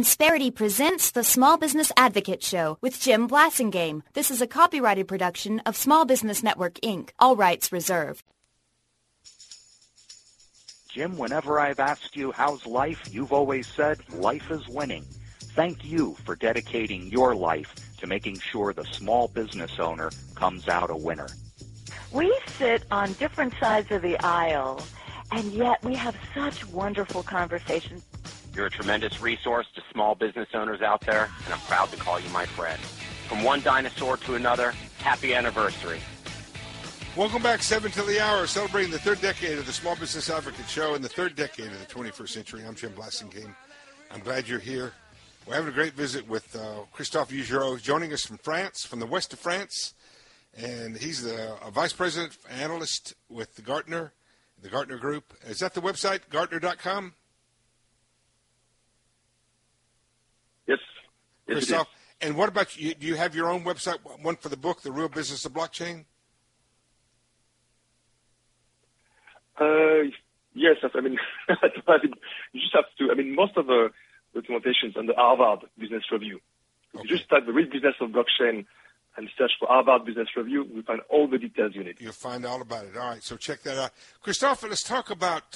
Insperity presents the Small Business Advocate Show with Jim Blasingame. This is a copyrighted production of Small Business Network, Inc. All rights reserved. Jim, whenever I've asked you how's life, you've always said life is winning. Thank you for dedicating your life to making sure the small business owner comes out a winner. We sit on different sides of the aisle, and yet we have such wonderful conversations. You're a tremendous resource to small business owners out there, and I'm proud to call you my friend. From one dinosaur to another, happy anniversary. Welcome back, 7 till the hour, celebrating the third decade of the Small Business Advocate Show and the third decade of the 21st century. I'm Jim Blasingame. I'm glad you're here. We're having a great visit with Christophe Ugereau, joining us from France, from the west of France. And he's a vice president analyst with the Gartner Group. Is that the website, Gartner.com? Yes. Christophe, and what about you? Do you have your own website, one for the book, The Real Business of Blockchain? Yes, I mean, you just have to, most of the documentations on the Harvard Business Review. Okay. You just type The Real Business of Blockchain and search for Harvard Business Review. You find all the details you need. You'll find all about it. All right, so check that out. Christophe, let's talk about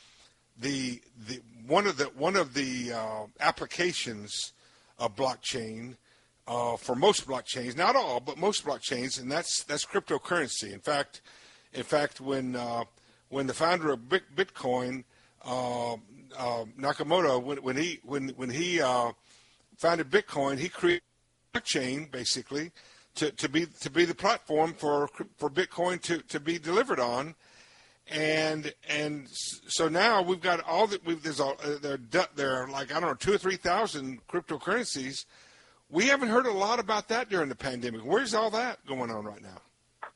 one of the applications of blockchain for most blockchains, not all, but most blockchains, and that's cryptocurrency. In fact, when the founder of Bitcoin, Nakamoto, when he founded Bitcoin, he created a blockchain basically to be the platform for Bitcoin to be delivered on. And so now we've got all that. There are like, I don't know, 2,000 or 3,000 cryptocurrencies. We haven't heard a lot about that during the pandemic. Where's all that going on right now?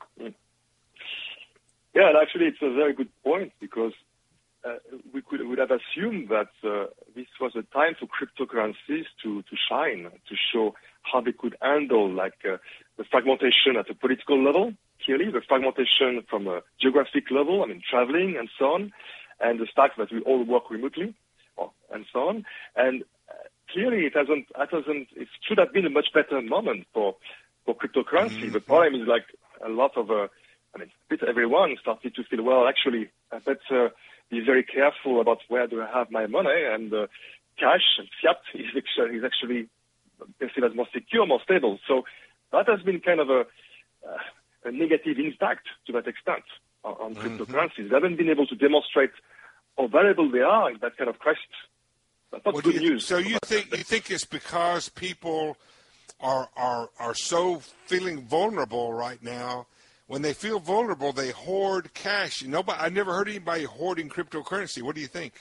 Yeah, and actually it's a very good point, because we would have assumed that this was a time for cryptocurrencies to shine, to show how they could handle the fragmentation at a political level. Clearly, the fragmentation from a geographic level, traveling and so on, and the fact that we all work remotely, and so on. And clearly, it should have been a much better moment for cryptocurrency. Mm-hmm. The problem is a lot of, everyone started to feel, well, actually, I better be very careful about where do I have my money, and cash and fiat is actually perceived as more secure, more stable. So that has been kind of a negative impact to that extent on cryptocurrencies. They haven't been able to demonstrate how valuable they are in that kind of crisis. That's not good news. So you think it's because people are so feeling vulnerable right now? When they feel vulnerable, they hoard cash. I never heard anybody hoarding cryptocurrency. What do you think?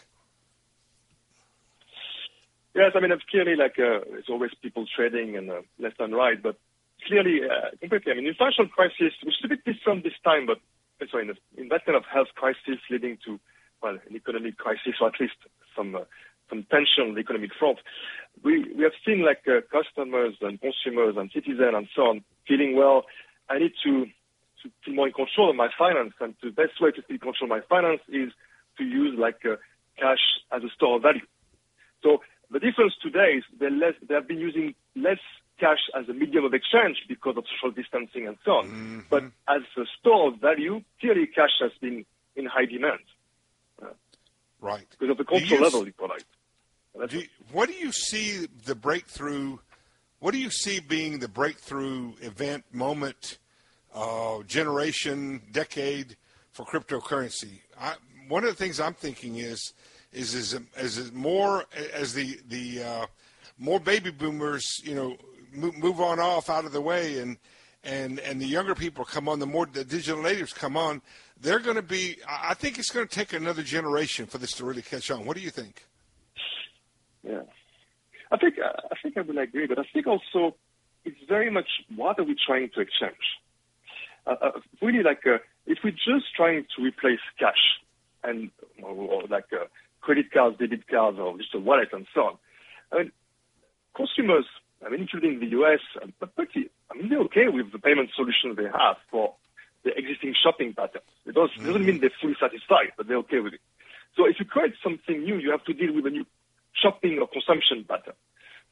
Yes, it's clearly it's always people trading and left and right, but clearly, completely. In financial crisis, which is a bit different this time, but in that kind of health crisis leading to, an economic crisis, or at least some tension on the economic front, we have seen customers and consumers and citizens and so on feeling, well, I need to feel more in control of my finance, and the best way to feel control of my finance is to use cash as a store of value. So the difference today is they have been using less cash as a medium of exchange because of social distancing and so on. Mm-hmm. But as a store of value, clearly cash has been in high demand. Right. Because of the control level it provides. What do you see the breakthrough? What do you see being the breakthrough event, moment, generation, decade for cryptocurrency? One of the things I'm thinking is more as the more baby boomers, move on off out of the way, and the younger people come on, the more the digital natives come on, they're going to be. I think it's going to take another generation for this to really catch on. What do you think? Yeah, I think I would agree, but I think also it's very much what are we trying to exchange? Really, if we're just trying to replace cash and or credit cards, debit cards, or just a wallet and so on, consumers, including the U.S., they're okay with the payment solutions they have for the existing shopping patterns. It doesn't mean they're fully satisfied, but they're okay with it. So if you create something new, you have to deal with a new shopping or consumption pattern.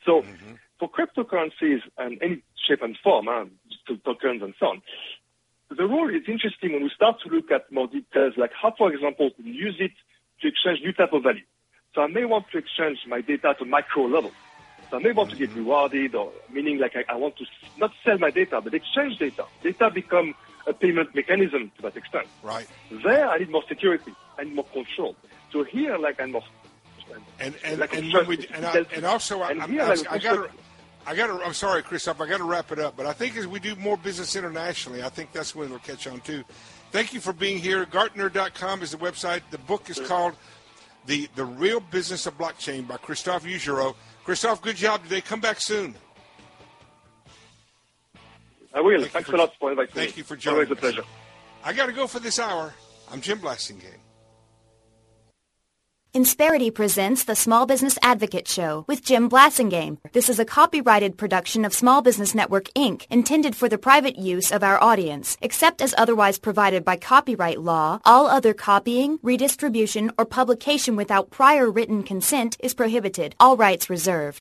So for cryptocurrencies and any shape and form, tokens and so on, the role is interesting when we start to look at more details, like how, for example, to use it to exchange new type of value. So I may want to exchange my data at a micro level. So I may want to get rewarded, or meaning like I want to not sell my data, but exchange data. Data become a payment mechanism to that extent. Right. There, I need more security. I need more control. So here, like I'm more. I'm sorry, Christophe, I got to wrap it up. But I think as we do more business internationally, I think that's when it'll catch on too. Thank you for being here. Gartner.com is the website. The book is called The Real Business of Blockchain by Christophe Ugereau. Christophe, good job today. Come back soon. I will. Thanks a lot for inviting me. Thank you for joining us. Always a pleasure. I got to go for this hour. I'm Jim Blasingame. Insperity presents the Small Business Advocate Show with Jim Blasingame. This is a copyrighted production of Small Business Network, Inc., intended for the private use of our audience. Except as otherwise provided by copyright law, all other copying, redistribution, or publication without prior written consent is prohibited. All rights reserved.